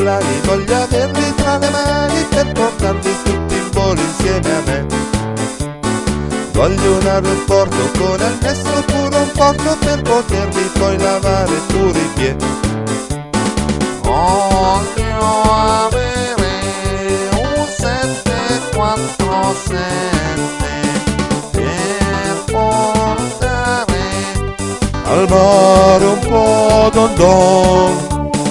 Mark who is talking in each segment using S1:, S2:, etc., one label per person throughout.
S1: plani, voglio averli tra le mani per portarli tutti in volo insieme a me. Voglio un aeroporto con annesso pure un porto per poterli poi lavare pure i piedi.
S2: Voglio avere un 747 per portare
S1: al mare un po' don don.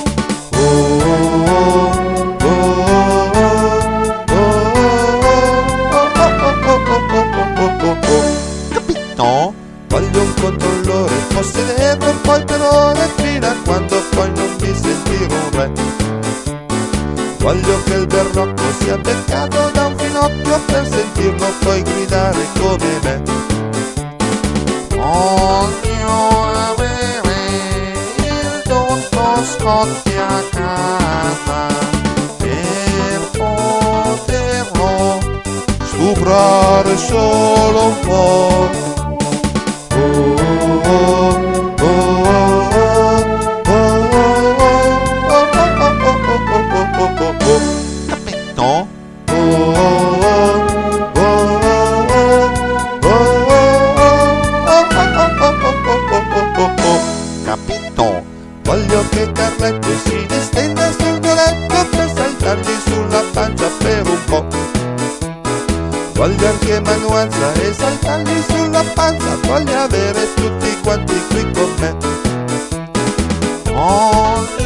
S2: Capito?
S1: Voglio un controllore, possederlo poi per ore fino a quando poi non mi sentirò un re. Voglio che il berrocco sia beccato da un finocchio per sentirlo poi gridare come me.
S2: Voglio avere il dottor Scotti a casa per poterlo
S1: Stuprare solo un po'.
S2: Capito? Capito?
S1: Voglio che Carletto si distenda sul mio letto per saltargli sulla pancia per un po'. Voglio anche Manuanza e saltargli sulla panza, voglio avere tutti quanti qui con me.
S2: Voglio